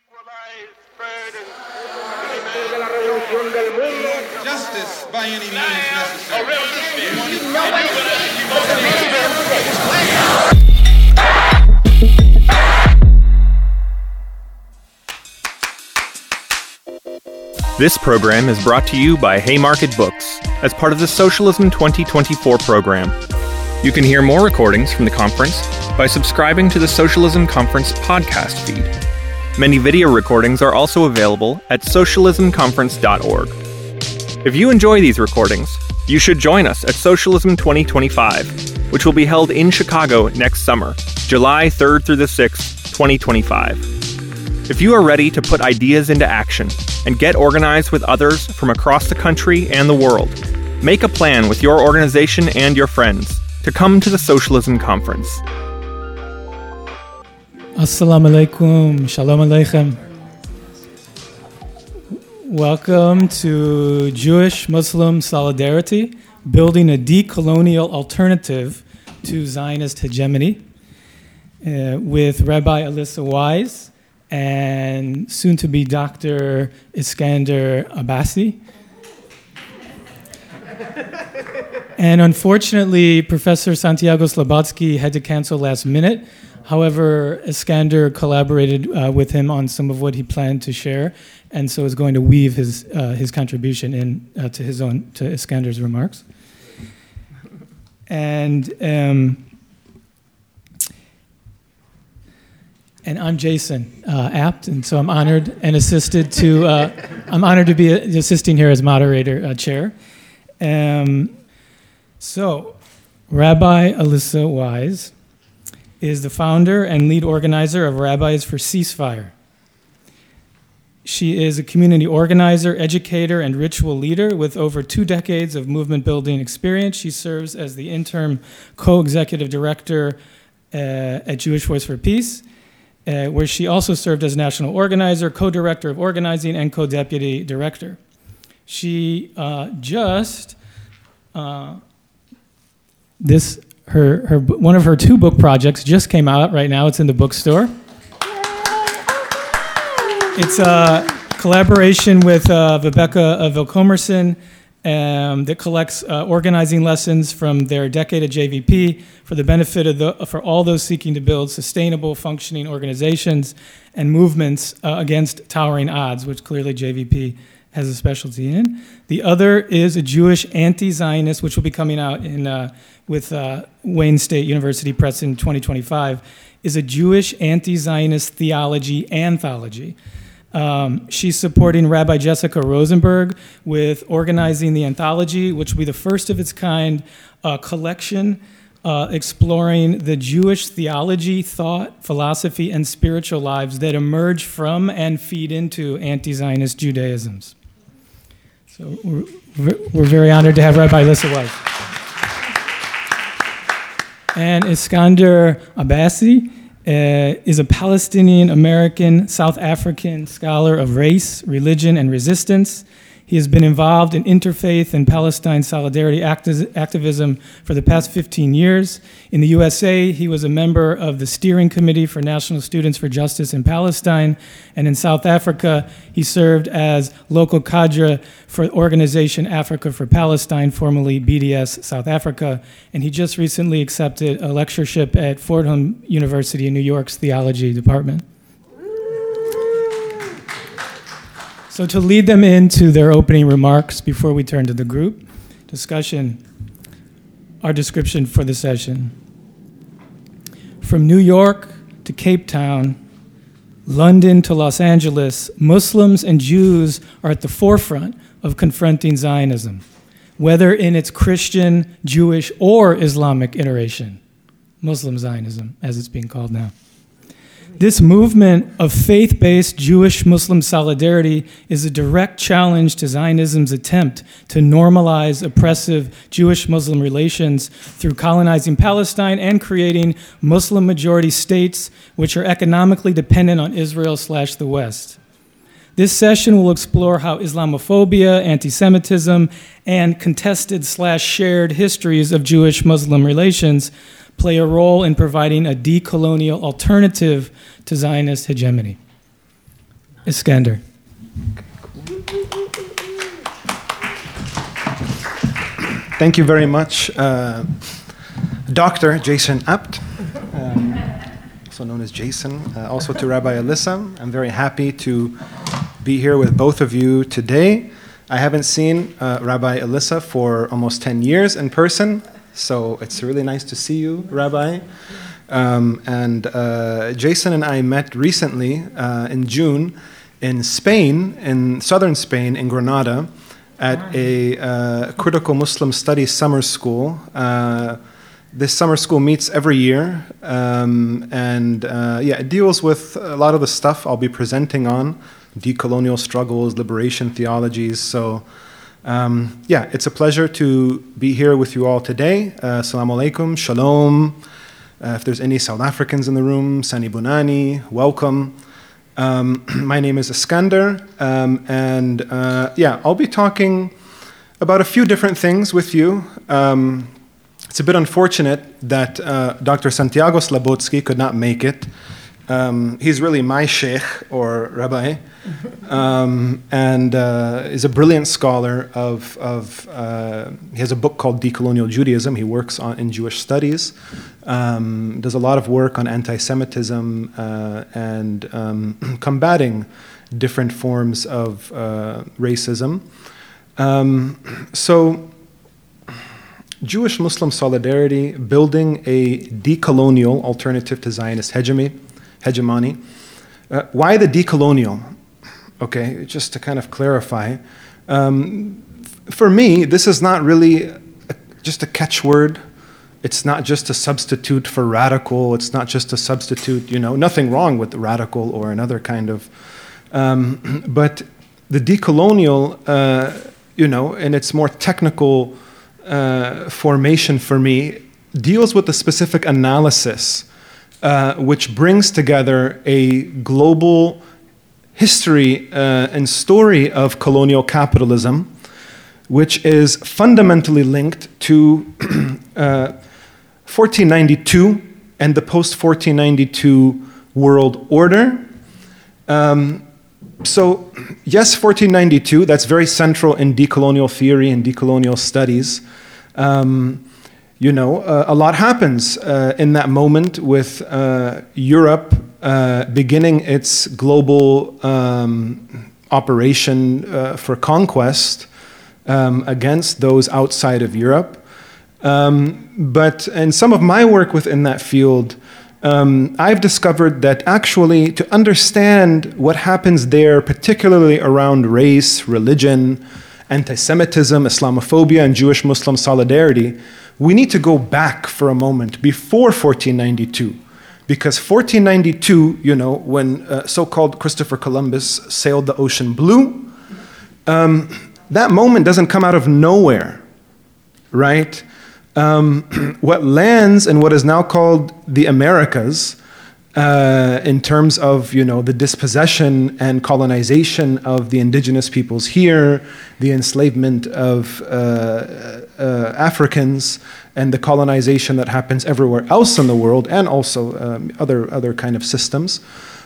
Justice by any means necessary. This program is brought to you by Haymarket Books as part of the Socialism 2024 program. You can hear more recordings from the conference by subscribing to the Socialism Conference podcast feed. Many video recordings are also available at socialismconference.org. If you enjoy these recordings, you should join us at Socialism 2025, which will be held in Chicago next summer, July 3rd through the 6th, 2025. If you are ready to put ideas into action and get organized with others from across the country and the world, make a plan with your organization and your friends to come to the Socialism Conference. Assalamu alaikum, shalom aleichem. Welcome to Jewish-Muslim Solidarity, building a decolonial alternative to Zionist hegemony, with Rabbi Alyssa Wise and soon-to-be Dr. Iskander Abbasi. And unfortunately, Professor Santiago Slobodski had to cancel last minute. However, Iskander collaborated with him on some of what he planned to share, and so is going to weave his contribution in to Iskander's remarks. And I'm Jason Apt, and so I'm honored and assisted to I'm honored to be assisting here as moderator chair. So, Rabbi Alyssa Wise is the founder and lead organizer of Rabbis for Ceasefire. She is a community organizer, educator, and ritual leader with over 2 decades of movement building experience. She serves as the interim co-executive director at Jewish Voice for Peace, where she also served as national organizer, co-director of organizing, and co-deputy director. She one of her 2 book projects just came out right now. It's in the bookstore. It's a collaboration with Vibeke Vilkomerson that collects organizing lessons from their decade at JVP for the benefit for all those seeking to build sustainable, functioning organizations and movements against towering odds, which clearly JVP has a specialty in. The other is a Jewish anti-Zionist, which will be coming out with Wayne State University Press in 2025, is a Jewish anti-Zionist theology anthology. She's supporting Rabbi Jessica Rosenberg with organizing the anthology, which will be the first of its kind collection exploring the Jewish theology, thought, philosophy, and spiritual lives that emerge from and feed into anti-Zionist Judaisms. So we're very honored to have Rabbi Alyssa Wise. And Iskander Abbasi is a Palestinian-American, South African scholar of race, religion, and resistance. He has been involved in interfaith and Palestine solidarity activism for the past 15 years. In the USA, he was a member of the Steering Committee for National Students for Justice in Palestine. And in South Africa, he served as local cadre for Organization Africa for Palestine, formerly BDS South Africa. And he just recently accepted a lectureship at Fordham University in New York's theology department. So to lead them into their opening remarks before we turn to the group discussion, our description for the session. From New York to Cape Town, London to Los Angeles, Muslims and Jews are at the forefront of confronting Zionism, whether in its Christian, Jewish, or Islamic iteration, Muslim Zionism, as it's being called now. This movement of faith-based Jewish-Muslim solidarity is a direct challenge to Zionism's attempt to normalize oppressive Jewish-Muslim relations through colonizing Palestine and creating Muslim-majority states which are economically dependent on Israel/the West. This session will explore how Islamophobia, anti-Semitism, and contested/shared histories of Jewish-Muslim relations play a role in providing a decolonial alternative to Zionist hegemony. Iskander. Thank you very much, Dr. Jason Abt, also known as Jason, also to Rabbi Alyssa. I'm very happy to be here with both of you today. I haven't seen Rabbi Alyssa for almost 10 years in person, so it's really nice to see you, Rabbi. Jason and I met recently in June in Spain, in southern Spain, in Granada, at a critical Muslim studies summer school. This summer school meets every year, it deals with a lot of the stuff I'll be presenting on, decolonial struggles, liberation theologies. So, it's a pleasure to be here with you all today. Assalamu alaikum, shalom. If there's any South Africans in the room, Sani Bunani, welcome. My name is Iskander, I'll be talking about a few different things with you. It's a bit unfortunate that Dr. Santiago Slabotsky could not make it. He's really my sheikh, or rabbi, is a brilliant scholar he has a book called Decolonial Judaism. He works in Jewish studies, does a lot of work on anti-Semitism and combating different forms of racism. Jewish-Muslim solidarity, building a decolonial alternative to Zionist hegemony. Why the decolonial? Okay, just to kind of clarify. For me, this is not really just a catchword. It's not just a substitute for radical. It's not just a substitute, nothing wrong with radical or another kind of. But the decolonial, in its more technical formation for me, deals with a specific analysis which brings together a global history and story of colonial capitalism, which is fundamentally linked to 1492 and the post-1492 world order. Yes, 1492, that's very central in decolonial theory and decolonial studies. A lot happens in that moment with Europe beginning its global operation for conquest against those outside of Europe. But in some of my work within that field, I've discovered that actually to understand what happens there, particularly around race, religion, anti-Semitism, Islamophobia, and Jewish-Muslim solidarity, we need to go back for a moment before 1492. Because 1492, when so-called Christopher Columbus sailed the ocean blue, that moment doesn't come out of nowhere, right? What lands in what is now called the Americas, in terms of the dispossession and colonization of the indigenous peoples here, the enslavement of Africans, and the colonization that happens everywhere else in the world, and also other kind of systems.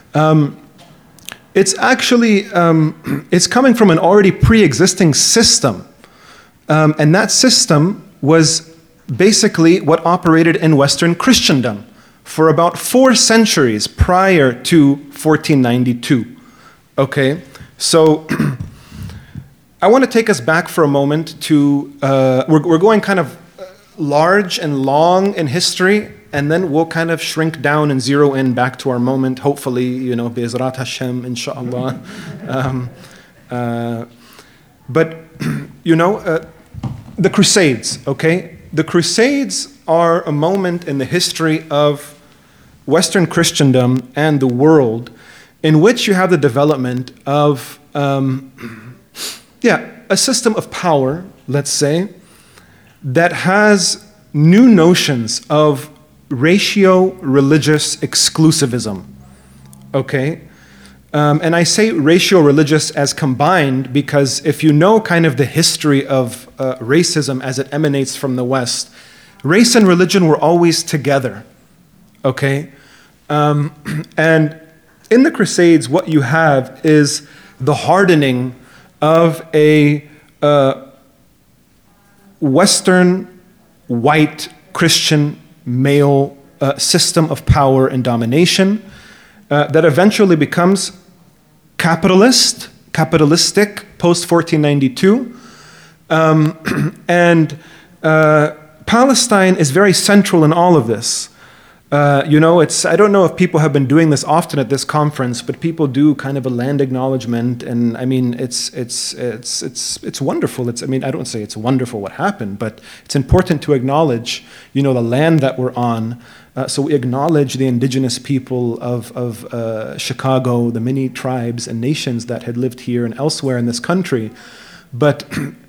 It's actually it's coming from an already pre-existing system, and that system was basically what operated in Western Christendom for about 4 centuries prior to 1492. Okay, so I want to take us back for a moment to, we're going kind of large and long in history, and then we'll kind of shrink down and zero in back to our moment, hopefully, Be'ezrat Hashem, inshallah. The Crusades, okay? The Crusades are a moment in the history of Western Christendom and the world in which you have the development of a system of power, let's say, that has new notions of ratio-religious exclusivism, okay? And I say ratio-religious as combined because if you know kind of the history of racism as it emanates from the West, race and religion were always together, okay? And in the Crusades, what you have is the hardening of a Western, white, Christian, male system of power and domination that eventually becomes capitalistic, post-1492. And Palestine is very central in all of this. I don't know if people have been doing this often at this conference, but people do kind of a land acknowledgement, and I mean, it's wonderful. I don't say it's wonderful what happened, but it's important to acknowledge, the land that we're on. So we acknowledge the indigenous people of Chicago, the many tribes and nations that had lived here and elsewhere in this country. But,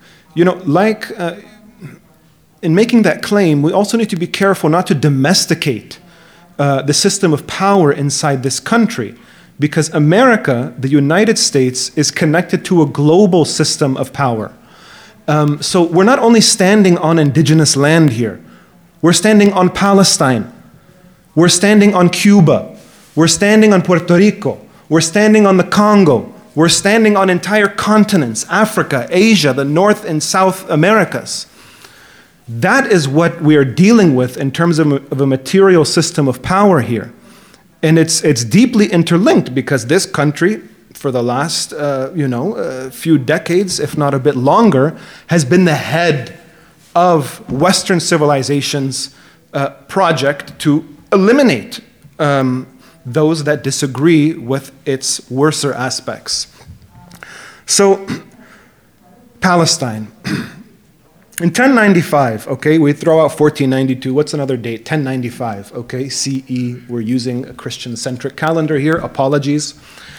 in making that claim, we also need to be careful not to domesticate the system of power inside this country, because America, the United States, is connected to a global system of power. So we're not only standing on indigenous land here, we're standing on Palestine, we're standing on Cuba, we're standing on Puerto Rico, we're standing on the Congo, we're standing on entire continents, Africa, Asia, the North and South Americas. That is what we are dealing with in terms of a material system of power here. And it's deeply interlinked, because this country, for the last few decades, if not a bit longer, has been the head of Western civilization's project to eliminate those that disagree with its worser aspects. So, Palestine. In 1095, we throw out 1492. What's another date? 1095, CE. We're using a Christian-centric calendar here. Apologies.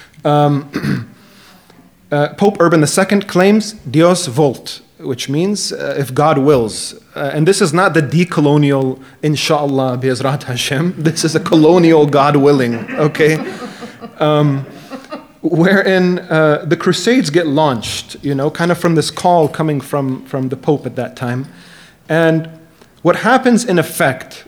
Pope Urban II claims Dios vult, which means if God wills. And this is not the decolonial, inshallah, bi'izrat Hashem. This is a colonial God willing, wherein the Crusades get launched, kind of from this call coming from the Pope at that time. And what happens in effect,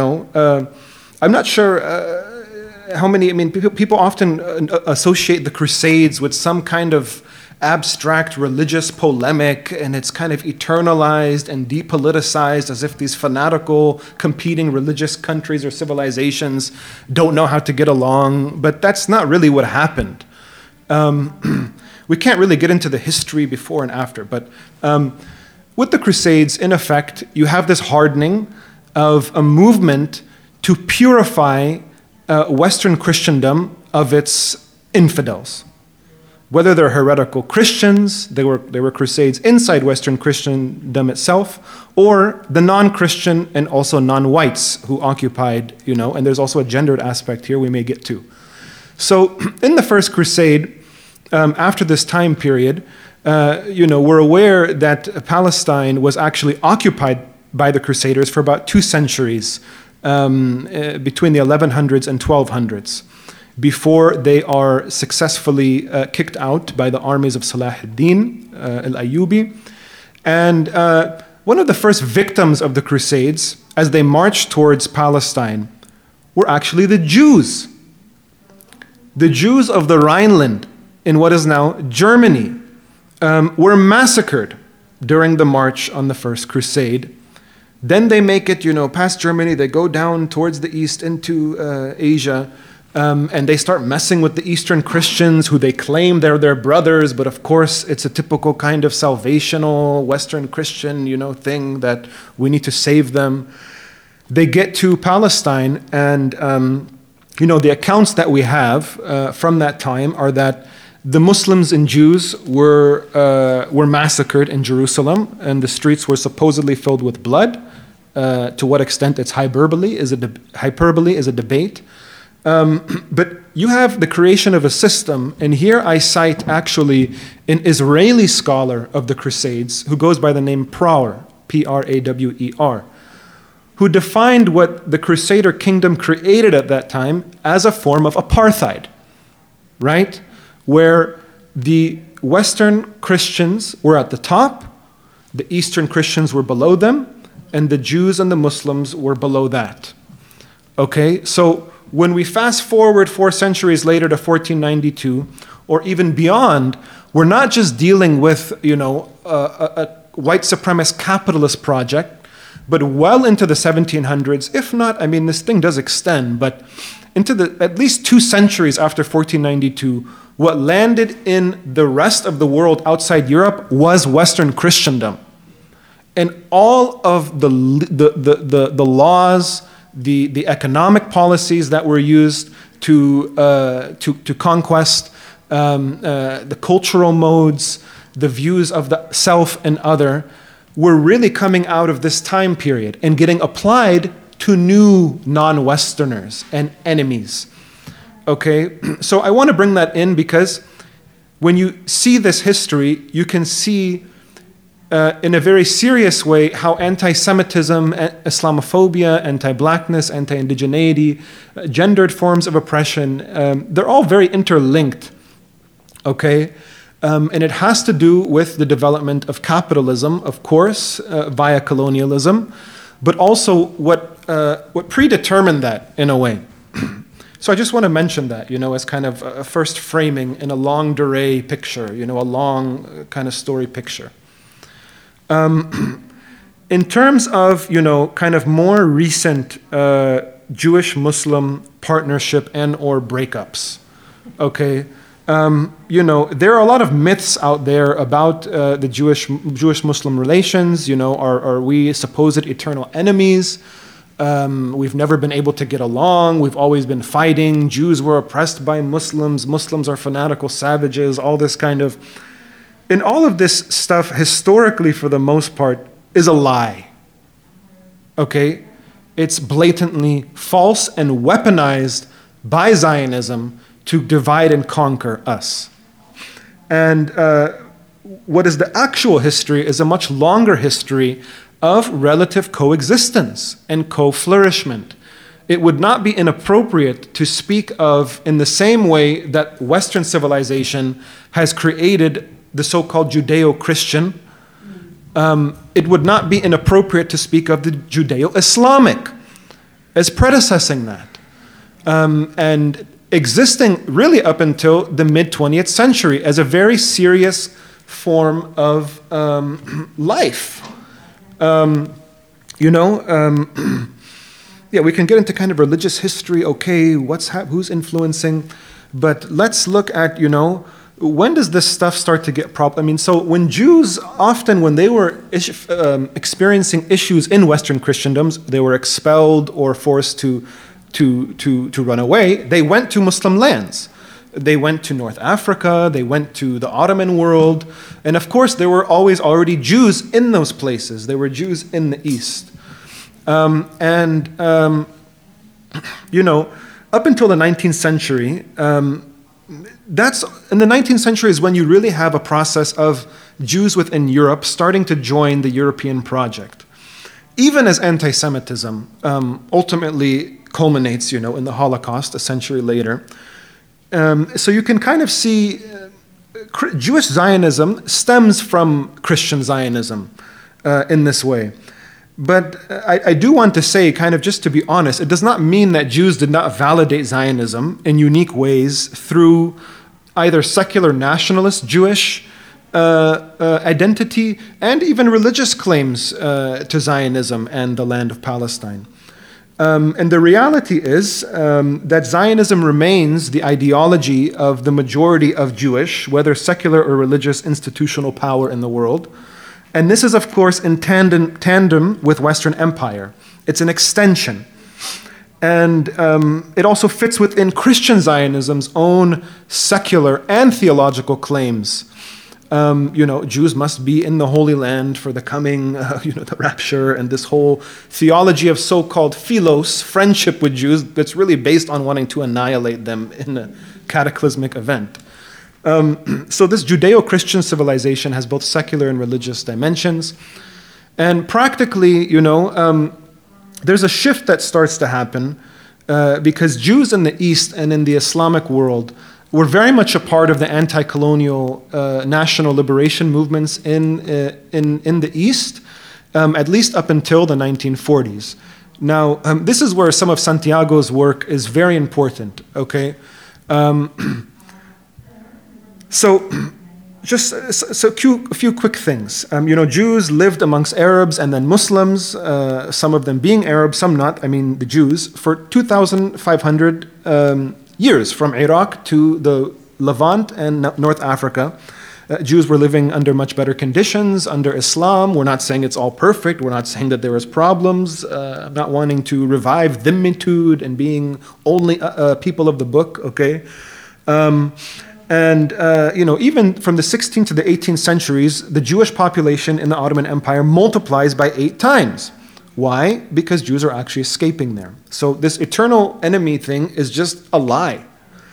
I'm not sure how many, people often associate the Crusades with some kind of abstract religious polemic, and it's kind of eternalized and depoliticized as if these fanatical competing religious countries or civilizations don't know how to get along. But that's not really what happened. We can't really get into the history before and after, but with the Crusades, in effect, you have this hardening of a movement to purify Western Christendom of its infidels. Whether they're heretical Christians, they were Crusades inside Western Christendom itself, or the non-Christian and also non-whites who occupied, and there's also a gendered aspect here we may get to. So in the First Crusade, after this time period, we're aware that Palestine was actually occupied by the Crusaders for about 2 centuries, between the 1100s and 1200s, before they are successfully kicked out by the armies of Salah ad-Din al-Ayyubi. And one of the first victims of the Crusades, as they marched towards Palestine, were actually the Jews. The Jews of the Rhineland, in what is now Germany, were massacred during the march on the First Crusade. Then they make it, past Germany, they go down towards the east into Asia, and they start messing with the Eastern Christians who they claim they're their brothers, but of course it's a typical kind of salvational Western Christian, thing that we need to save them. They get to Palestine, and the accounts that we have from that time are that the Muslims and Jews were massacred in Jerusalem, and the streets were supposedly filled with blood. To what extent it's hyperbole is a debate. But you have the creation of a system, and here I cite actually an Israeli scholar of the Crusades who goes by the name Prawer, Prawer, who defined what the Crusader kingdom created at that time as a form of apartheid, right? Where the Western Christians were at the top, the Eastern Christians were below them, and the Jews and the Muslims were below that. So when we fast forward 4 centuries later to 1492, or even beyond, we're not just dealing with, a white supremacist capitalist project, but well into the 1700s, if not, this thing does extend, but into at least 2 centuries after 1492, what landed in the rest of the world outside Europe was Western Christendom. And all of the laws, the economic policies that were used to conquest, the cultural modes, the views of the self and other, were really coming out of this time period and getting applied to new non-Westerners and enemies. Okay, so I want to bring that in because when you see this history, you can see in a very serious way how anti-Semitism, Islamophobia, anti-blackness, anti-indigeneity, gendered forms of oppression, they're all very interlinked. Okay, and it has to do with the development of capitalism, of course, via colonialism, but also what predetermined that in a way. So I just want to mention that, as kind of a first framing in a longue durée picture, a long kind of story picture. In terms of, kind of more recent Jewish-Muslim partnership and or breakups, okay? There are a lot of myths out there about the Jewish-Muslim relations. Are we supposed eternal enemies? We've never been able to get along. We've always been fighting. Jews were oppressed by Muslims. Muslims are fanatical savages, all this kind of... And all of this stuff, historically, for the most part, is a lie. Okay? It's blatantly false and weaponized by Zionism to divide and conquer us. And what is the actual history is a much longer history of relative coexistence and co-flourishment. It would not be inappropriate to speak of, in the same way that Western civilization has created the so-called Judeo-Christian, it would not be inappropriate to speak of the Judeo-Islamic as predecessing that. And existing really up until the mid-20th century as a very serious form of life. Yeah, we can get into kind of religious history, okay, who's influencing, but let's look at, when does this stuff start to get so when Jews, often when they were experiencing issues in Western Christendoms, they were expelled or forced to run away, they went to Muslim lands. They went to North Africa, they went to the Ottoman world, and of course there were always already Jews in those places. There were Jews in the East. Up until the 19th century, that's in the 19th century is when you really have a process of Jews within Europe starting to join the European project. Even as anti-Semitism ultimately culminates, in the Holocaust a century later. So you can kind of see Jewish Zionism stems from Christian Zionism in this way. But I do want to say, kind of just to be honest, it does not mean that Jews did not validate Zionism in unique ways through either secular nationalist Jewish identity and even religious claims to Zionism and the land of Palestine. And the reality is that Zionism remains the ideology of the majority of Jewish, whether secular or religious, institutional power in the world. And this is, of course, in tandem with Western Empire. It's an extension. And it also fits within Christian Zionism's own secular and theological claims. Jews must be in the Holy Land for the coming, the rapture, and this whole theology of so-called philos, friendship with Jews, that's really based on wanting to annihilate them in a cataclysmic event. So this Judeo-Christian civilization has both secular and religious dimensions. And practically, there's a shift that starts to happen because Jews in the East and in the Islamic world were very much a part of the anti-colonial national liberation movements in the East, at least up until the 1940s. Now, this is where some of Santiago's work is very important, okay? So a few quick things. Jews lived amongst Arabs and then Muslims, some of them being Arab, some not, the Jews, for 2,500 years, from Iraq to the Levant and North Africa. Jews were living under much better conditions, under Islam. We're not saying it's all perfect. We're not saying that there is problems. I'm not wanting to revive dhimmitude and being only people of the book, okay? Even from the 16th to the 18th centuries, the Jewish population in the Ottoman Empire multiplies by 8 times. Why? Because Jews are actually escaping there. So this eternal enemy thing is just a lie.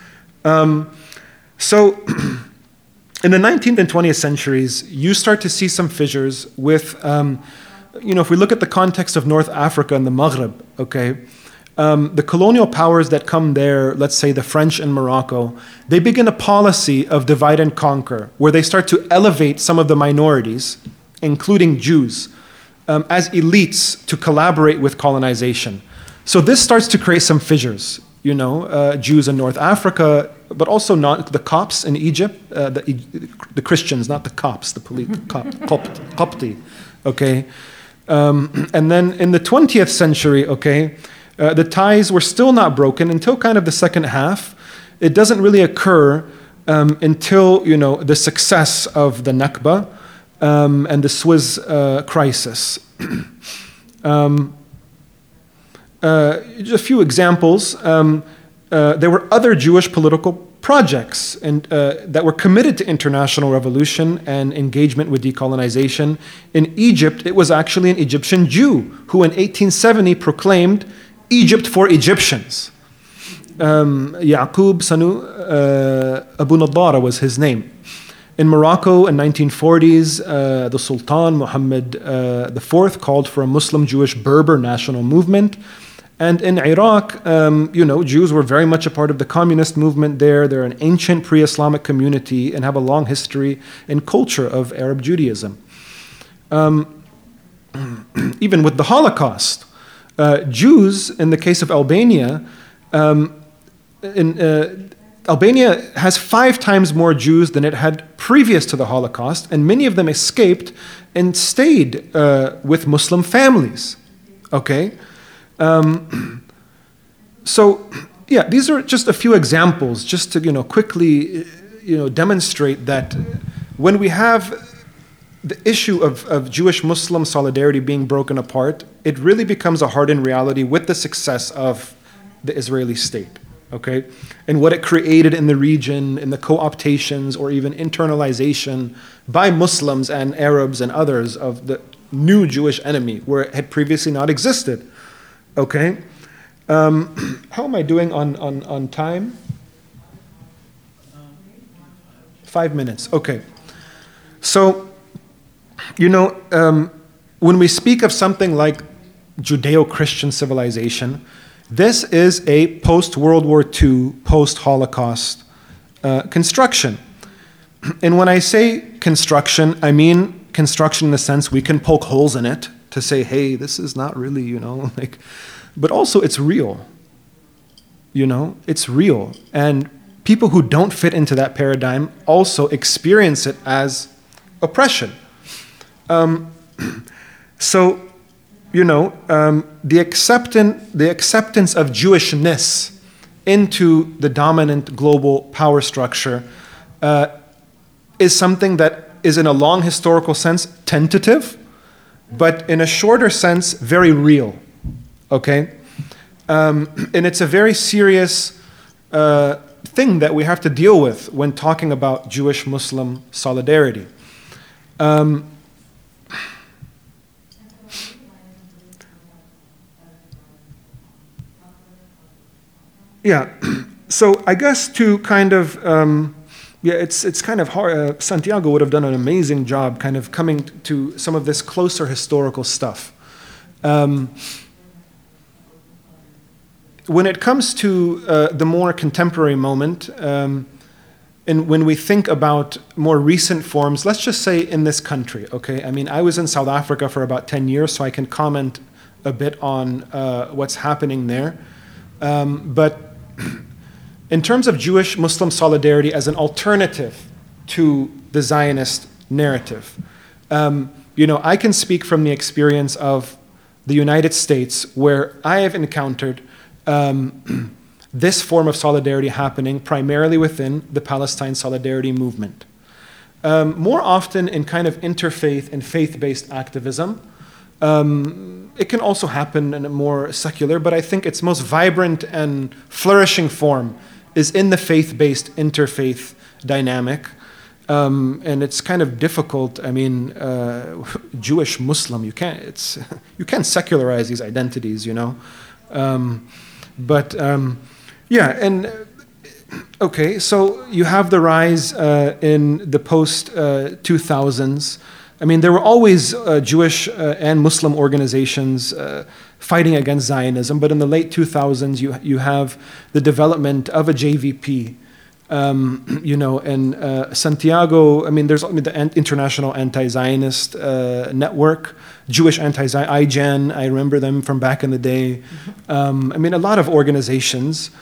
In the 19th and 20th centuries, you start to see some fissures with, if we look at the context of North Africa and the Maghreb, okay, the colonial powers that come there, let's say the French and Morocco, they begin a policy of divide and conquer, where they start to elevate some of the minorities, including Jews, as elites to collaborate with colonization. So this starts to create some fissures, Jews in North Africa, but also not the Copts in Egypt, the Christians, not the Copts, the Copti, okay? And then in the 20th century, okay, the ties were still not broken until kind of the second half. It doesn't really occur until, the success of the Nakba and the Suez crisis. Just a few examples. There were other Jewish political projects that were committed to international revolution and engagement with decolonization. In Egypt, it was actually an Egyptian Jew who in 1870 proclaimed Egypt for Egyptians. Yaqub Sanu Abu Nadara was his name. In Morocco in 1940s, the Sultan Muhammad IV called for a Muslim-Jewish Berber national movement. And in Iraq, Jews were very much a part of the communist movement there. They're an ancient pre-Islamic community and have a long history and culture of Arab Judaism. Even with the Holocaust, Jews, in the case of Albania, Albania has 5 times more Jews than it had previous to the Holocaust, and many of them escaped and stayed with Muslim families, okay? These are just a few examples just to, quickly, demonstrate that when we have the issue of Jewish-Muslim solidarity being broken apart, it really becomes a hardened reality with the success of the Israeli state, okay? And what it created in the region, in the co-optations or even internalization by Muslims and Arabs and others of the new Jewish enemy where it had previously not existed. Okay, how am I doing on time? 5 minutes, okay. So, when we speak of something like Judeo-Christian civilization, this is a post-World War II, post-Holocaust construction. And when I say construction, I mean construction in the sense we can poke holes in it to say, hey, this is not really, but also it's real. It's real. And people who don't fit into that paradigm also experience it as oppression. The acceptance of Jewishness into the dominant global power structure is something that is in a long historical sense tentative, but in a shorter sense, very real, okay? And it's a very serious thing that we have to deal with when talking about Jewish-Muslim solidarity. So I guess to kind of, it's kind of hard. Santiago would have done an amazing job kind of coming to some of this closer historical stuff. When it comes to the more contemporary moment, and when we think about more recent forms, let's just say in this country, okay? I mean, I was in South Africa for about 10 years, so I can comment a bit on what's happening there. But in terms of Jewish-Muslim solidarity as an alternative to the Zionist narrative, I can speak from the experience of the United States, where I have encountered this form of solidarity happening primarily within the Palestine Solidarity Movement. More often in kind of interfaith and faith-based activism. It can also happen in a more secular, but I think its most vibrant and flourishing form is in the faith-based interfaith dynamic. And it's kind of difficult. I mean, Jewish, Muslim, you can't secularize these identities, Okay, so you have the rise in the post-2000s. I mean, there were always Jewish and Muslim organizations fighting against Zionism, but in the late 2000s, you have the development of a JVP, and Santiago. I mean, there's the International Anti-Zionist Network, Jewish Anti-Zionist, IJAN. I remember them from back in the day. A lot of organizations.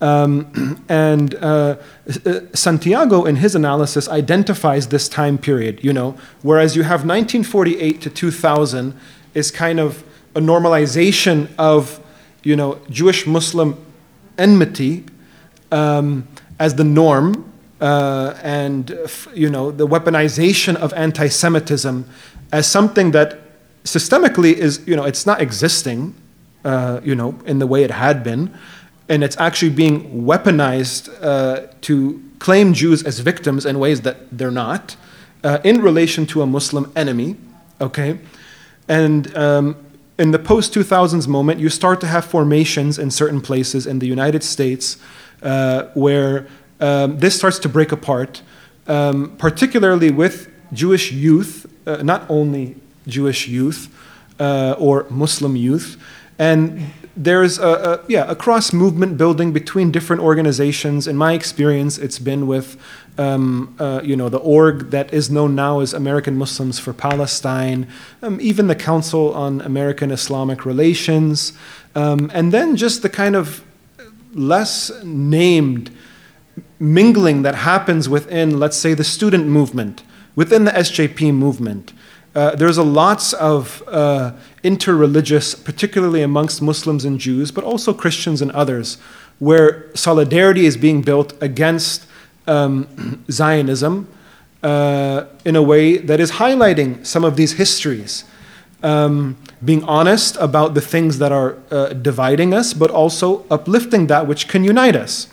Santiago, in his analysis, identifies this time period, whereas you have 1948 to 2000 is kind of a normalization of, Jewish-Muslim enmity as the norm, and the weaponization of anti-Semitism as something that systemically is, it's not existing, in the way it had been. And it's actually being weaponized to claim Jews as victims in ways that they're not, in relation to a Muslim enemy, okay? And in the post-2000s moment, you start to have formations in certain places in the United States where this starts to break apart, particularly with Jewish youth, not only Jewish youth or Muslim youth, and there's a cross-movement building between different organizations. In my experience, it's been with, the org that is known now as American Muslims for Palestine, even the Council on American Islamic Relations, and then just the kind of less named mingling that happens within, let's say, the student movement, within the SJP movement. There's lots of interreligious, particularly amongst Muslims and Jews, but also Christians and others, where solidarity is being built against Zionism in a way that is highlighting some of these histories, being honest about the things that are dividing us, but also uplifting that which can unite us.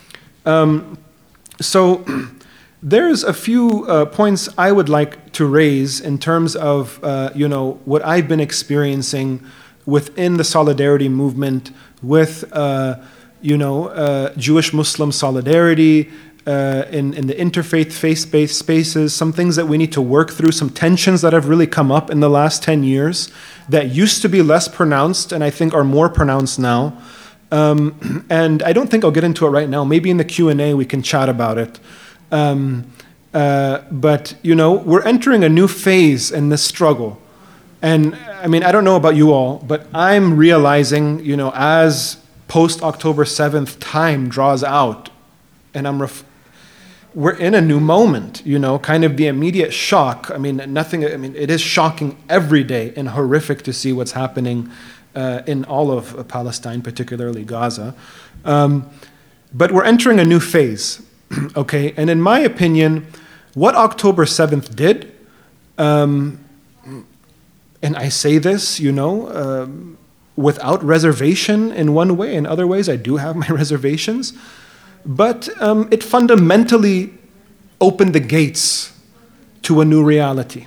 So there's a few points I would like to raise in terms of, what I've been experiencing within the solidarity movement with, Jewish-Muslim solidarity in the interfaith, faith-based spaces, some things that we need to work through, some tensions that have really come up in the last 10 years that used to be less pronounced and I think are more pronounced now. And I don't think I'll get into it right now. Maybe in the Q&A we can chat about it. But we're entering a new phase in this struggle. And I don't know about you all, but I'm realizing, as post-October 7th time draws out, and we're in a new moment, kind of the immediate shock. It is shocking every day and horrific to see what's happening in all of Palestine, particularly Gaza. But we're entering a new phase. Okay, and in my opinion, what October 7th did, and I say this, without reservation in one way, in other ways I do have my reservations, but it fundamentally opened the gates to a new reality.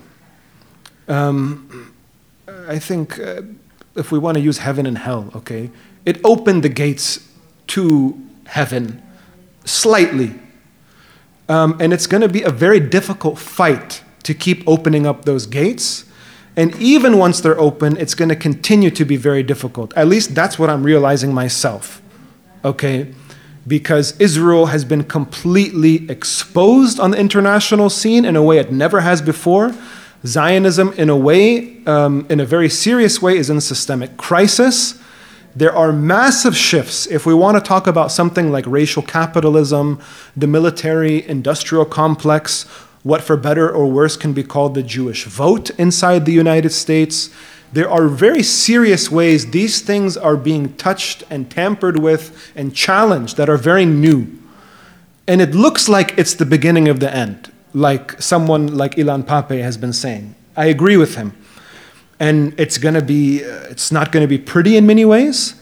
I think if we want to use heaven and hell, okay, it opened the gates to heaven slightly. And it's going to be a very difficult fight to keep opening up those gates. And even once they're open, it's going to continue to be very difficult. At least that's what I'm realizing myself, okay? Because Israel has been completely exposed on the international scene in a way it never has before. Zionism, in a way, in a very serious way, is in systemic crisis. There are massive shifts. If we want to talk about something like racial capitalism, the military-industrial complex, what for better or worse can be called the Jewish vote inside the United States, there are very serious ways these things are being touched and tampered with and challenged that are very new. And it looks like it's the beginning of the end, like someone like Ilan Pappé has been saying. I agree with him. And it's not going to be pretty in many ways,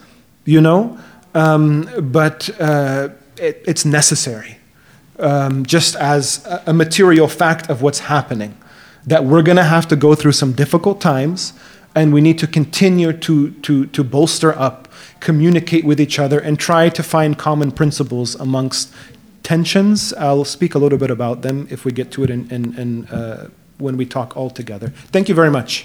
but it's necessary. Just as a material fact of what's happening, that we're going to have to go through some difficult times, and we need to continue to bolster up, communicate with each other, and try to find common principles amongst tensions. I'll speak a little bit about them if we get to it when we talk all together. Thank you very much.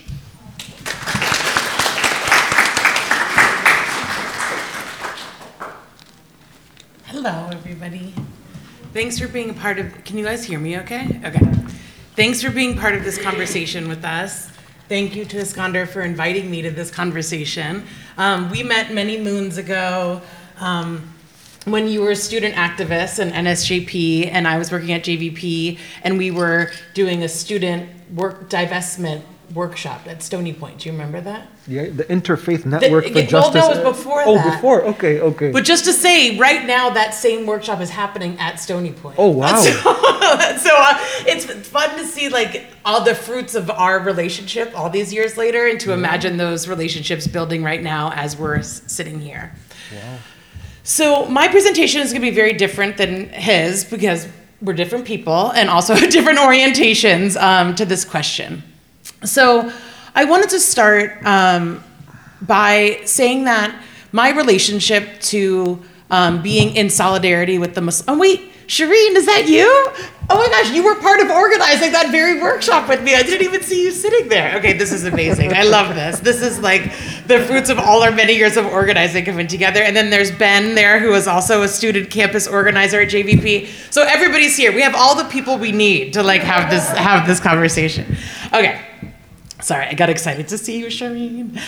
Hello, everybody. Thanks for being a part of, can you guys hear me okay? Okay. Thanks for being part of this conversation with us. Thank you to Iskander for inviting me to this conversation. We met many moons ago when you were a student activist in NSJP and I was working at JVP, and we were doing a student work divestment workshop at Stony Point. Do you remember that? Yeah, the Interfaith Network for Justice. Well, no, it was before that. Oh, before? Okay. But just to say, right now, that same workshop is happening at Stony Point. Oh, wow. So it's fun to see, like, all the fruits of our relationship all these years later, and to imagine those relationships building right now as we're sitting here. Wow. So my presentation is going to be very different than his, because we're different people and also different orientations to this question. So I wanted to start by saying that my relationship to being in solidarity with the Muslim... Oh, wait, Shireen, is that you? Oh my gosh, you were part of organizing that very workshop with me. I didn't even see you sitting there. Okay, this is amazing. I love this. This is like the fruits of all our many years of organizing coming together. And then there's Ben there, who is also a student campus organizer at JVP. So everybody's here. We have all the people we need to like have this conversation. Okay. Sorry, I got excited to see you, Shireen.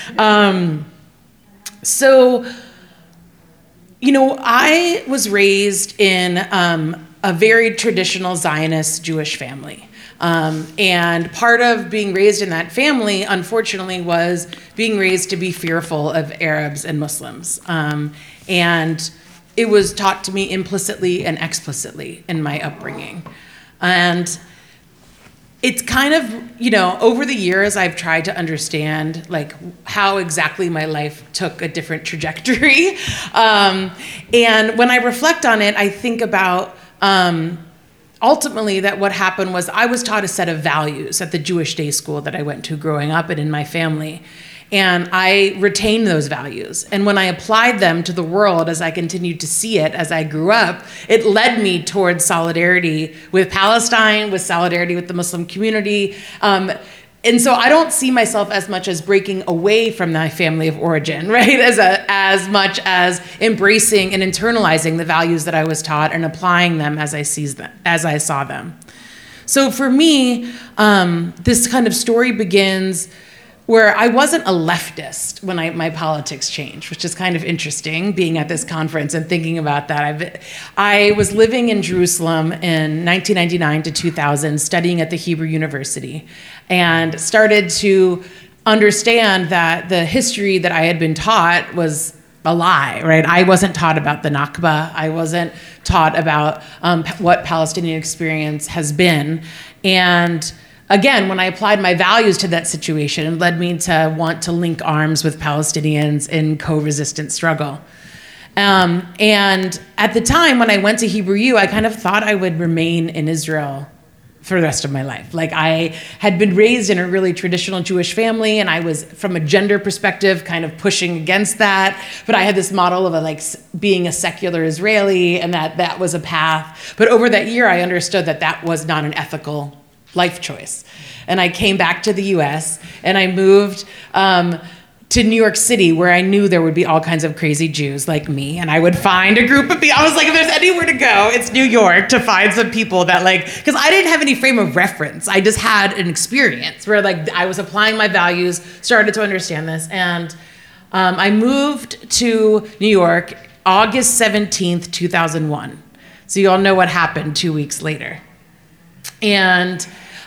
I was raised in a very traditional Zionist Jewish family. And part of being raised in that family, unfortunately, was being raised to be fearful of Arabs and Muslims. And it was taught to me implicitly and explicitly in my upbringing. And it's kind of, over the years, I've tried to understand like how exactly my life took a different trajectory. And when I reflect on it, I think about ultimately that what happened was I was taught a set of values at the Jewish day school that I went to growing up and in my family. And I retained those values. And when I applied them to the world as I continued to see it as I grew up, it led me towards solidarity with Palestine, with solidarity with the Muslim community. And so I don't see myself as much as breaking away from my family of origin, right? As much as embracing and internalizing the values that I was taught and applying them as I saw them. So for me, this kind of story begins where I wasn't a leftist when my politics changed, which is kind of interesting, being at this conference and thinking about that. I was living in Jerusalem in 1999 to 2000, studying at the Hebrew University, and started to understand that the history that I had been taught was a lie, right? I wasn't taught about the Nakba. I wasn't taught about what Palestinian experience has been. And again, when I applied my values to that situation, it led me to want to link arms with Palestinians in co-resistant struggle. And at the time when I went to Hebrew U, I kind of thought I would remain in Israel for the rest of my life. Like, I had been raised in a really traditional Jewish family, and I was, from a gender perspective, kind of pushing against that. But I had this model of being a secular Israeli, and that was a path. But over that year, I understood that was not an ethical life choice. And I came back to the US and I moved to New York City, where I knew there would be all kinds of crazy Jews like me, and I would find a group of people. I was like, if there's anywhere to go, it's New York, to find some people that because I didn't have any frame of reference. I just had an experience where I was applying my values, started to understand this, and I moved to New York August 17th, 2001. So you all know what happened 2 weeks later. And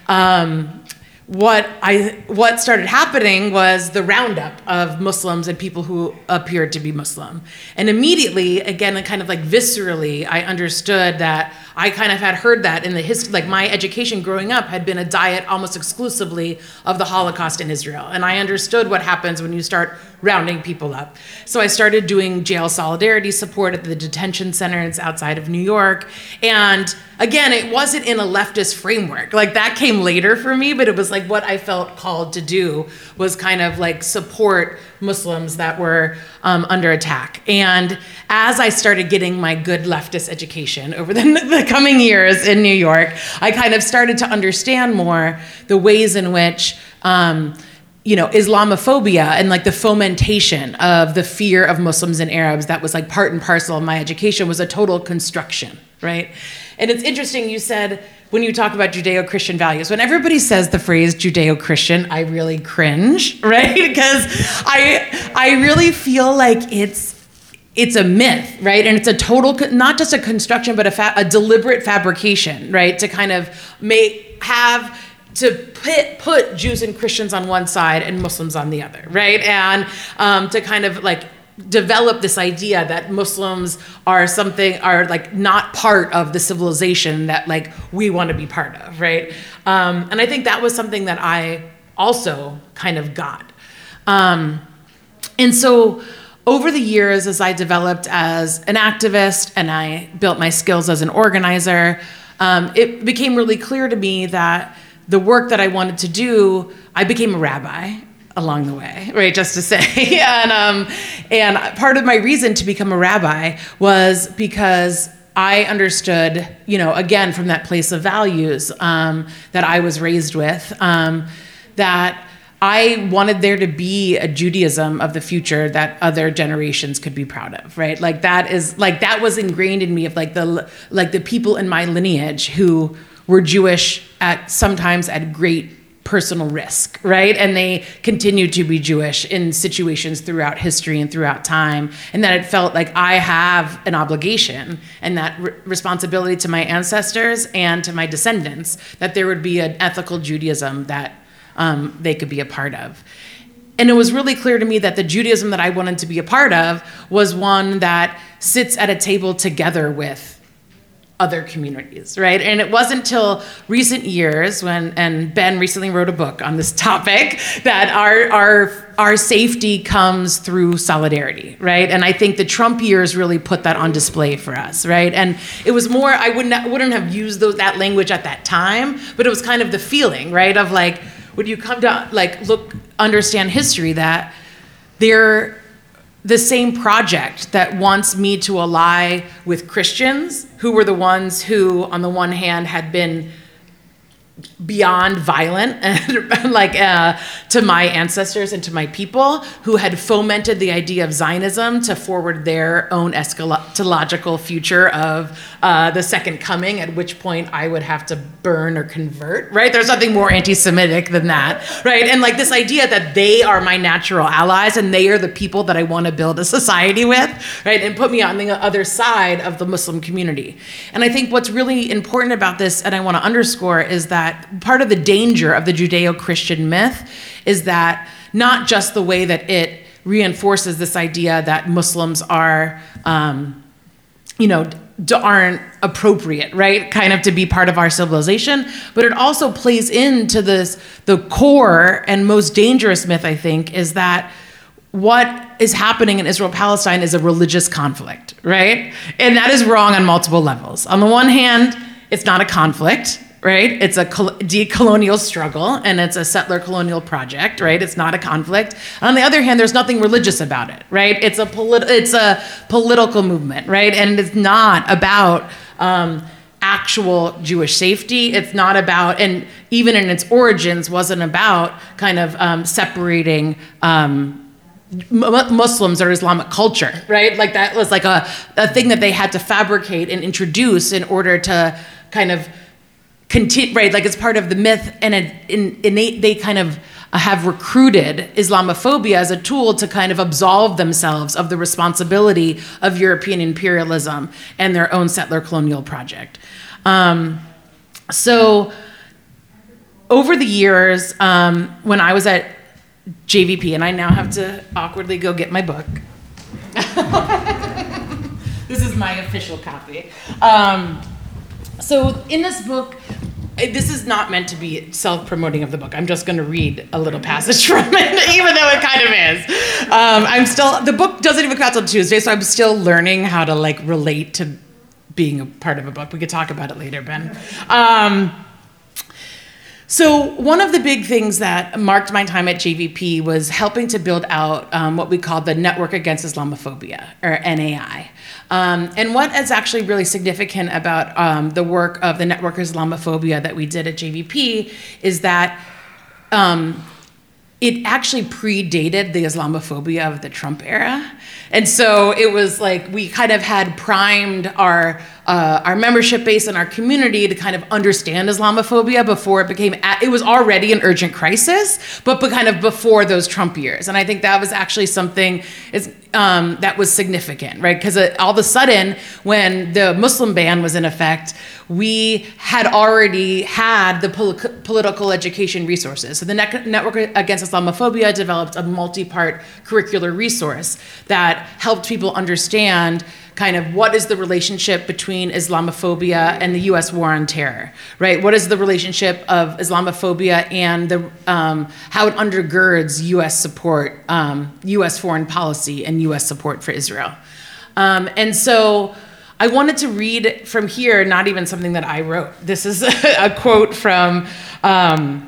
what started happening was the roundup of Muslims and people who appeared to be Muslim. And immediately, again, kind of viscerally, I understood that I kind of had heard that in the history, my education growing up had been a diet almost exclusively of the Holocaust in Israel. And I understood what happens when you start rounding people up. So I started doing jail solidarity support at the detention centers outside of New York. And again, it wasn't in a leftist framework. That came later for me, but it was what I felt called to do was kind of support Muslims that were under attack. And as I started getting my good leftist education over the coming years in New York, I kind of started to understand more the ways in which Islamophobia and the fomentation of the fear of Muslims and Arabs that was part and parcel of my education was a total construction, right? And it's interesting, you said, when you talk about Judeo-Christian values, when everybody says the phrase Judeo-Christian, I really cringe, right? Because I really feel it's a myth, right? And it's a total, not just a construction, but a deliberate fabrication, right? To kind of put Jews and Christians on one side and Muslims on the other, right? And to kind of develop this idea that Muslims are not part of the civilization that we want to be part of, right? And I think that was something that I also kind of got. And so over the years, as I developed as an activist and I built my skills as an organizer, it became really clear to me that the work that I wanted to do, I became a rabbi along the way, right, just to say. And part of my reason to become a rabbi was because I understood, again, from that place of values that I was raised with, that I wanted there to be a Judaism of the future that other generations could be proud of, right? That was ingrained in me of the people in my lineage who were Jewish sometimes at great personal risk, right? And they continued to be Jewish in situations throughout history and throughout time. And that it felt like I have an obligation and that responsibility to my ancestors and to my descendants, that there would be an ethical Judaism that they could be a part of. And it was really clear to me that the Judaism that I wanted to be a part of was one that sits at a table together with other communities, right? And it wasn't until recent years and Ben recently wrote a book on this topic, that our safety comes through solidarity, right? And I think the Trump years really put that on display for us, right? And it was more, I wouldn't have used that language at that time, but it was kind of the feeling, right? Of when you come to understand history, that they're the same project that wants me to ally with Christians, who were the ones who, on the one hand, had been beyond violent and to my ancestors and to my people, who had fomented the idea of Zionism to forward their own eschatological future of the second coming, at which point I would have to burn or convert, right? There's nothing more anti-Semitic than that, right? And this idea that they are my natural allies and they are the people that I want to build a society with, right? And put me on the other side of the Muslim community. And I think what's really important about this, and I want to underscore, is that part of the danger of the Judeo-Christian myth is that not just the way that it reinforces this idea that Muslims are, aren't appropriate, right? Kind of to be part of our civilization, but it also plays into the core and most dangerous myth, I think, is that what is happening in Israel-Palestine is a religious conflict, right? And that is wrong on multiple levels. On the one hand, it's not a conflict, right? It's a decolonial struggle, and it's a settler colonial project, right? It's not a conflict. On the other hand, there's nothing religious about it, right? It's a political movement, right? And it's not about actual Jewish safety. It's not about, and even in its origins, wasn't about kind of separating Muslims or Islamic culture, right? Like that was like a thing that they had to fabricate and introduce in order to kind of continue, right? Like it's part of the myth, and they kind of have recruited Islamophobia as a tool to kind of absolve themselves of the responsibility of European imperialism and their own settler colonial project. So over the years, when I was at JVP, and I now have to awkwardly go get my book. This is my official copy. So in this book, this is not meant to be self-promoting of the book. I'm just going to read a little passage from it, even though it kind of is. The book doesn't even come out till Tuesday, so I'm still learning how to like relate to being a part of a book. We could talk about it later, Ben. So one of the big things that marked my time at JVP was helping to build out what we call the Network Against Islamophobia, or NAI. And what is actually really significant about the work of the Network of Islamophobia that we did at JVP is that it actually predated the Islamophobia of the Trump era. And so it was like we kind of had primed our membership base and our community to kind of understand Islamophobia before it was already an urgent crisis, but kind of before those Trump years. And I think that was actually something that was significant, right? Because all of a sudden, when the Muslim ban was in effect, we had already had the political education resources. So the Network Against Islamophobia developed a multi-part curricular resource that helped people understand kind of what is the relationship between Islamophobia and the U.S. war on terror, right? What is the relationship of Islamophobia and how it undergirds U.S. support, U.S. foreign policy, and U.S. support for Israel. And so I wanted to read from here, not even something that I wrote. This is a quote from a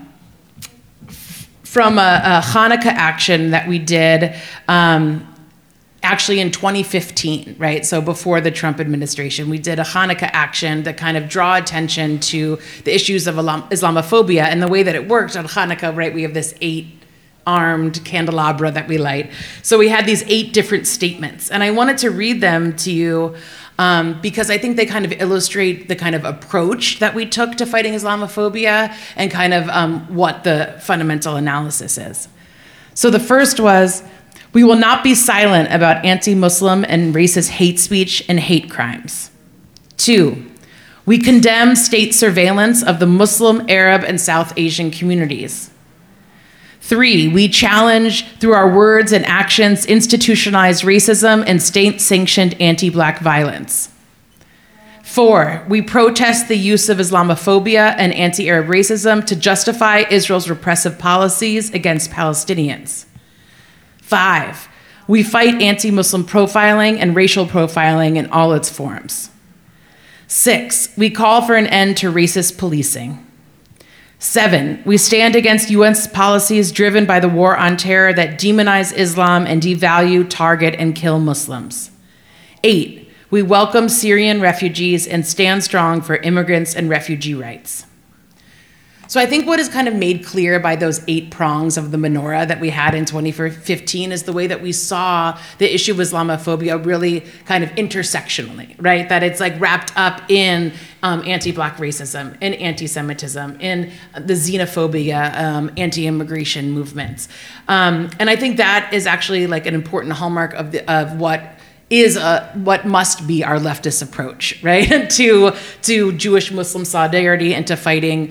Hanukkah action that we did actually in 2015, right? So before the Trump administration, we did a Hanukkah action that kind of draw attention to the issues of Islamophobia. And the way that it worked on Hanukkah, right, we have this 8-armed candelabra that we light. So we had these 8 different statements. And I wanted to read them to you because I think they kind of illustrate the kind of approach that we took to fighting Islamophobia and kind of what the fundamental analysis is. So the first was, we will not be silent about anti-Muslim and racist hate speech and hate crimes. 2, we condemn state surveillance of the Muslim, Arab, and South Asian communities. 3, we challenge through our words and actions institutionalized racism and state-sanctioned anti-Black violence. 4, we protest the use of Islamophobia and anti-Arab racism to justify Israel's repressive policies against Palestinians. 5, we fight anti-Muslim profiling and racial profiling in all its forms. 6, we call for an end to racist policing. 7, we stand against U.S. policies driven by the war on terror that demonize Islam and devalue, target, and kill Muslims. 8, we welcome Syrian refugees and stand strong for immigrants and refugee rights. So I think what is kind of made clear by those 8 prongs of the menorah that we had in 2015 is the way that we saw the issue of Islamophobia really kind of intersectionally, right? That it's like wrapped up in anti-Black racism, in anti-Semitism, in the xenophobia, anti-immigration movements. And I think that is actually like an important hallmark of what must be our leftist approach, right? to Jewish-Muslim solidarity and to fighting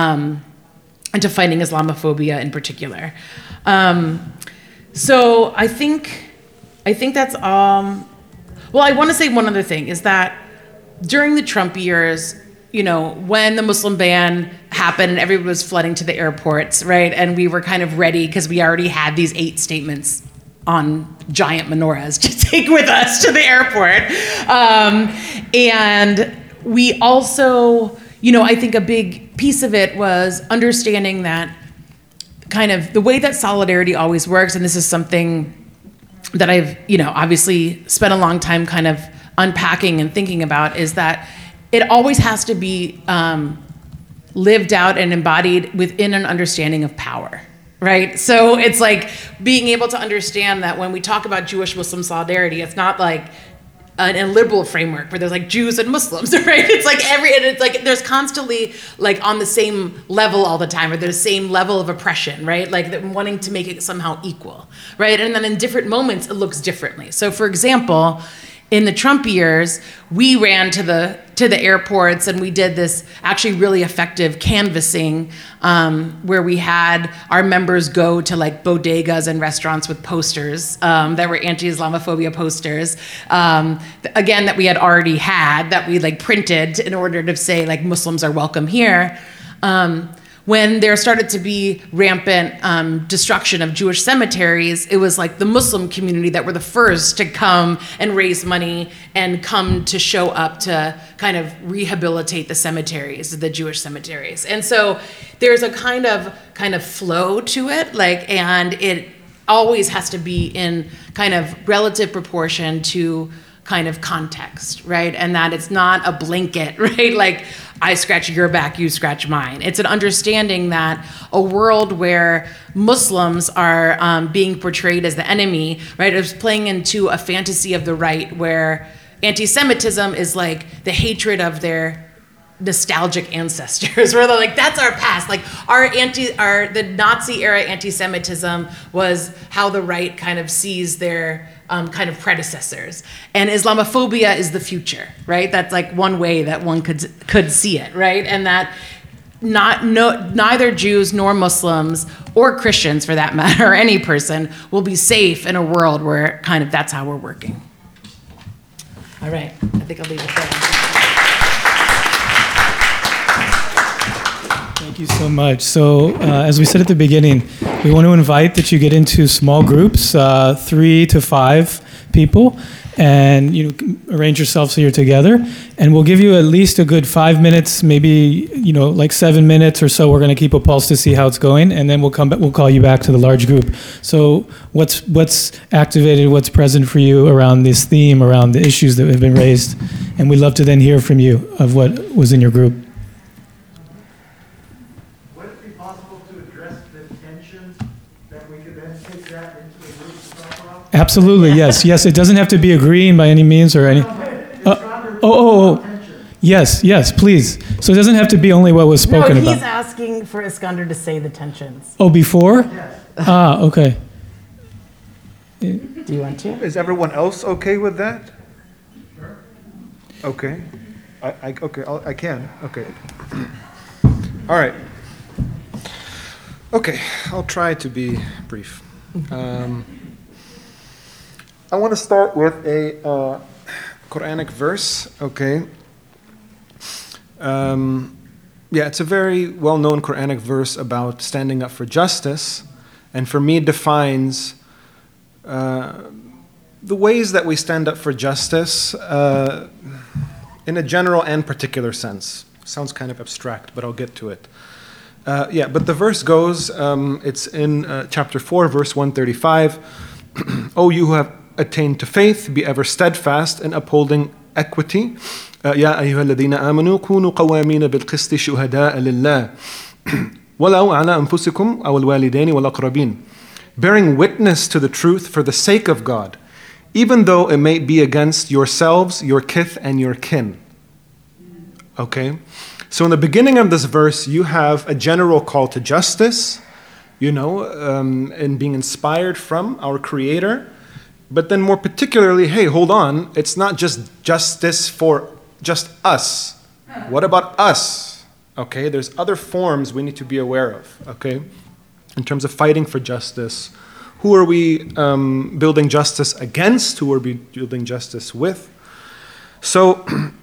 Islamophobia in particular. So I think that's well, I want to say one other thing is that during the Trump years, you know, when the Muslim ban happened and everyone was flooding to the airports, right? And we were kind of ready because we already had these 8 statements on giant menorahs to take with us to the airport. And we also, you know, I think a big piece of it was understanding that kind of the way that solidarity always works, and this is something that I've, you know, obviously spent a long time kind of unpacking and thinking about, is that it always has to be lived out and embodied within an understanding of power, right? So it's like being able to understand that when we talk about Jewish-Muslim solidarity, it's not like a liberal framework where there's like Jews and Muslims, right? It's like there's constantly like on the same level all the time, or there's the same level of oppression, right? Like wanting to make it somehow equal, right? And then in different moments, it looks differently. So for example, in the Trump years, we ran to the airports and we did this actually really effective canvassing where we had our members go to like bodegas and restaurants with posters that were anti-Islamophobia posters, again, that we had already had, that we like printed in order to say like Muslims are welcome here. When there started to be rampant destruction of Jewish cemeteries, it was like the Muslim community that were the first to come and raise money and come to show up to kind of rehabilitate the cemeteries, the Jewish cemeteries. And so there's a kind of flow to it, like, and it always has to be in kind of relative proportion to kind of context, right? And that it's not a blanket, right? Like, I scratch your back, you scratch mine. It's an understanding that a world where Muslims are being portrayed as the enemy, right, is playing into a fantasy of the right where anti-Semitism is like the hatred of their nostalgic ancestors, where they're like, that's our past. Like the Nazi era anti-Semitism was how the right kind of sees their kind of predecessors, and Islamophobia is the future, right? That's like one way that one could see it, right? And that neither Jews nor Muslims or Christians, for that matter, or any person will be safe in a world where kind of that's how we're working. All right, I think I'll leave it there. Thank you so much. So as we said at the beginning, we want to invite that you get into small groups, 3 to 5 people, and arrange yourself so you're together. And we'll give you at least a good 5 minutes, maybe like 7 minutes or so. We're going to keep a pulse to see how it's going, and then we'll come back. We'll call you back to the large group. So what's activated? What's present for you around this theme, around the issues that have been raised? And we'd love to then hear from you of what was in your group. Absolutely, yes. It doesn't have to be agreeing by any means or any. Yes, please. So it doesn't have to be only what was spoken about. He's asking for Iskander to say the tensions. Oh, before? Yes. Okay. Do you want to? Is everyone else okay with that? Sure. Okay. I can. Okay. All right. Okay, I'll try to be brief. I want to start with a Quranic verse, okay? It's a very well-known Quranic verse about standing up for justice, and for me it defines the ways that we stand up for justice in a general and particular sense. Sounds kind of abstract, but I'll get to it. But the verse goes, it's in chapter 4, verse 135, O you who have attained to faith, be ever steadfast in upholding equity. يا أيها الذين آمنوا كونوا قوامين بالقسط شهداء لله ولو على أنفسكم أو الوالدين والأقربين, bearing witness to the truth for the sake of God, even though it may be against yourselves, your kith, and your kin. Okay? So in the beginning of this verse, you have a general call to justice, and being inspired from our Creator. But then more particularly, hey, hold on, it's not just justice for just us. What about us? Okay, there's other forms we need to be aware of, okay? In terms of fighting for justice. Who are we building justice against? Who are we building justice with? So,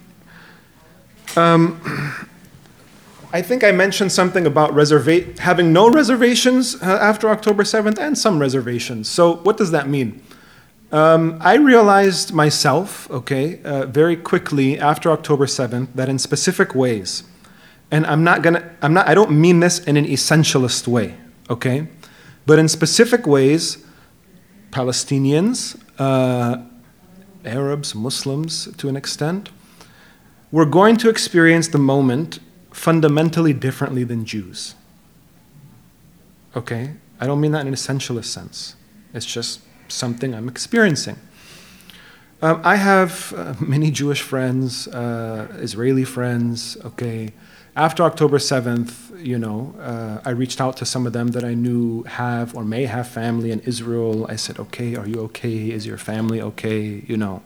I think I mentioned something about having no reservations after October 7th and some reservations. So what does that mean? I realized myself, very quickly after October 7th that in specific ways, and I don't mean this in an essentialist way, okay? But in specific ways, Palestinians, Arabs, Muslims to an extent, we're going to experience the moment fundamentally differently than Jews. Okay? I don't mean that in an essentialist sense. It's just something I'm experiencing. I have many Jewish friends, Israeli friends, okay. After October 7th, I reached out to some of them that I knew have or may have family in Israel. I said, okay, are you okay? Is your family okay?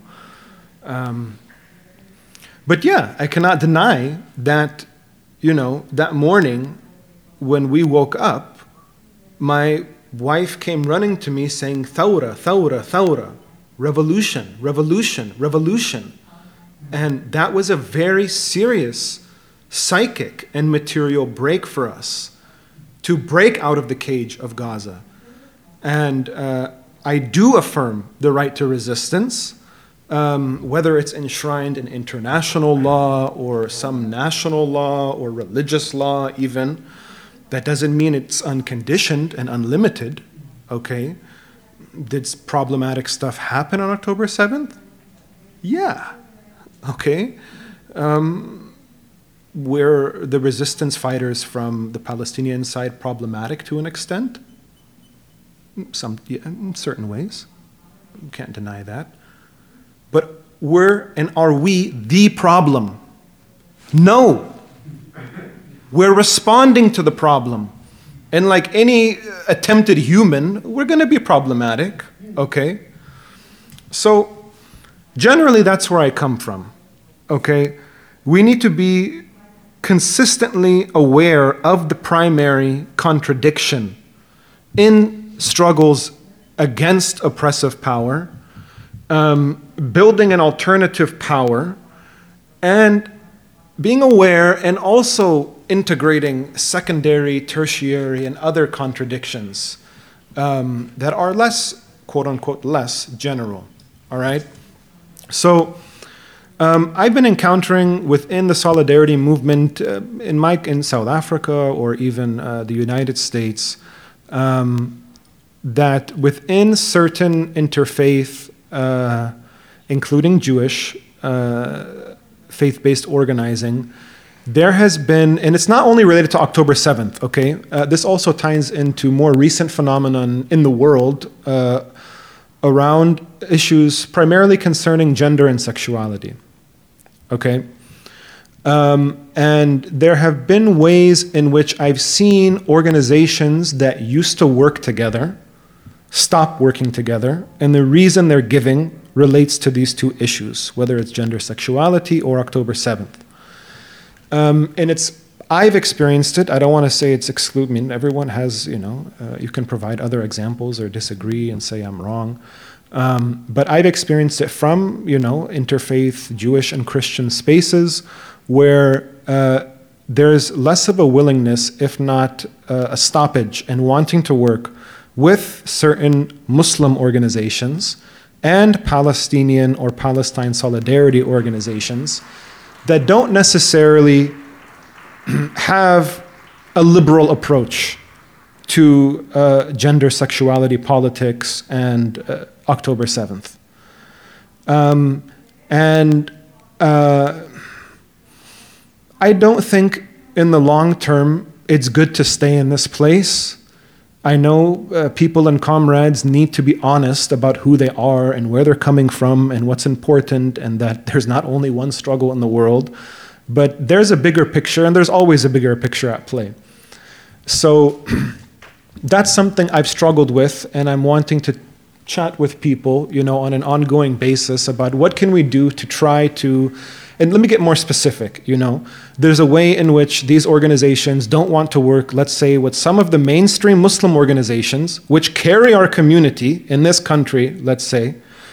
But yeah, I cannot deny that, that morning when we woke up, my wife came running to me saying, Thawra, Thawra, Thawra, revolution, revolution, revolution. And that was a very serious psychic and material break for us to break out of the cage of Gaza. And I do affirm the right to resistance, whether it's enshrined in international law or some national law or religious law even. That doesn't mean it's unconditioned and unlimited, okay? Did problematic stuff happen on October 7th? Yeah, okay. Were the resistance fighters from the Palestinian side problematic to an extent? In certain ways. You can't deny that. But are we the problem? No. We're responding to the problem. And like any attempted human, we're going to be problematic, okay? So generally that's where I come from, okay? We need to be consistently aware of the primary contradiction in struggles against oppressive power, building an alternative power, and being aware and also integrating secondary, tertiary, and other contradictions that are less, quote unquote, less general, all right? So I've been encountering within the solidarity movement in South Africa or even the United States that within certain interfaith, including Jewish faith-based organizing, there has been, and it's not only related to October 7th, okay? This also ties into more recent phenomenon in the world around issues primarily concerning gender and sexuality, okay? And there have been ways in which I've seen organizations that used to work together stop working together, and the reason they're giving relates to these two issues, whether it's gender sexuality or October 7th. And I've experienced it. I don't want to say it's exclude. I mean, everyone has, you can provide other examples or disagree and say I'm wrong. But I've experienced it from, interfaith Jewish and Christian spaces where there's less of a willingness, if not a stoppage, in wanting to work with certain Muslim organizations and Palestinian or Palestine solidarity organizations that don't necessarily have a liberal approach to gender, sexuality, politics, and October 7th. I don't think in the long term it's good to stay in this place. I know people and comrades need to be honest about who they are and where they're coming from and what's important, and that there's not only one struggle in the world, but there's a bigger picture, and there's always a bigger picture at play. So that's something I've struggled with, and I'm wanting to chat with people, on an ongoing basis about what can we do to try to, and let me get more specific, There's a way in which these organizations don't want to work, let's say, with some of the mainstream Muslim organizations, which carry our community in this country, let's say,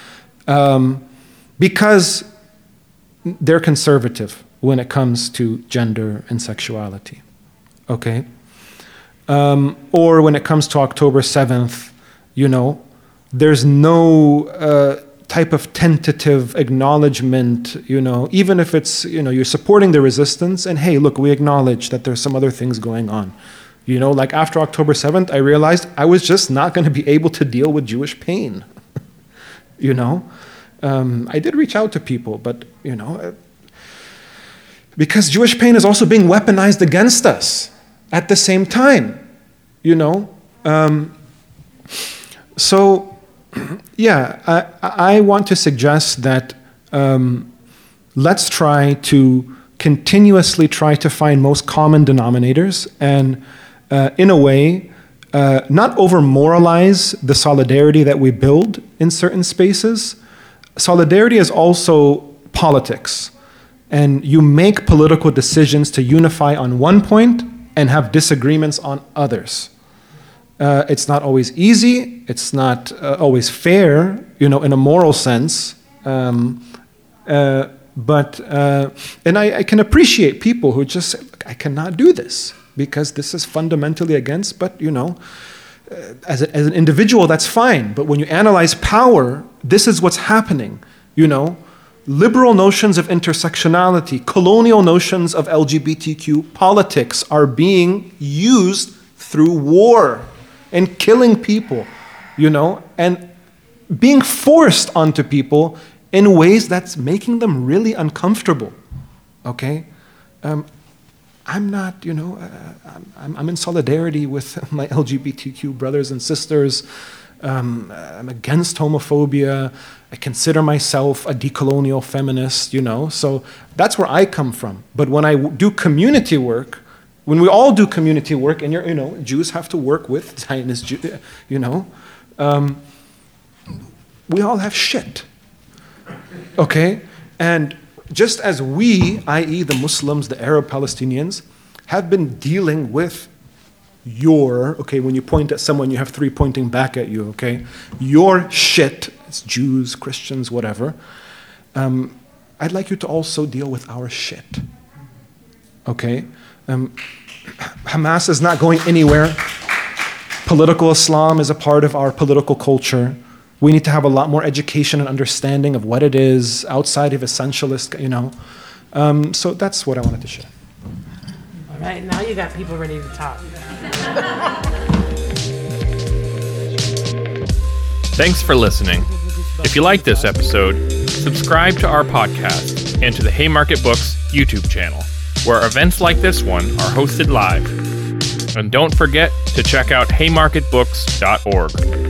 because they're conservative when it comes to gender and sexuality, okay? Or when it comes to October 7th, there's no type of tentative acknowledgement, even if it's, you're supporting the resistance and hey, look, we acknowledge that there's some other things going on. Like after October 7th, I realized I was just not going to be able to deal with Jewish pain. I did reach out to people, but, because Jewish pain is also being weaponized against us at the same time, So, yeah, I want to suggest that let's try to continuously try to find most common denominators and, in a way, not over-moralize the solidarity that we build in certain spaces. Solidarity is also politics. And you make political decisions to unify on one point and have disagreements on others. It's not always easy. It's not always fair, in a moral sense. But I can appreciate people who just say, look, I cannot do this because this is fundamentally against, but as an individual, that's fine. But when you analyze power, this is what's happening, Liberal notions of intersectionality, colonial notions of LGBTQ politics are being used through war and killing people, and being forced onto people in ways that's making them really uncomfortable, okay? I'm not, I'm in solidarity with my LGBTQ brothers and sisters. I'm against homophobia. I consider myself a decolonial feminist, so that's where I come from. But when I do community work, when we all do community work, and Jews have to work with Zionist Jews, we all have shit, okay? And just as we, i.e. the Muslims, the Arab Palestinians, have been dealing with when you point at someone, you have three pointing back at you, okay? Your shit, it's Jews, Christians, whatever. I'd like you to also deal with our shit, okay? Hamas is not going anywhere. Political Islam is a part of our political culture. We need to have a lot more education and understanding of what it is outside of essentialist, So that's what I wanted to share. All right, now you got people ready to talk. Thanks for listening. If you like this episode, subscribe to our podcast and to the Haymarket Books YouTube channel, where events like this one are hosted live. And don't forget to check out haymarketbooks.org.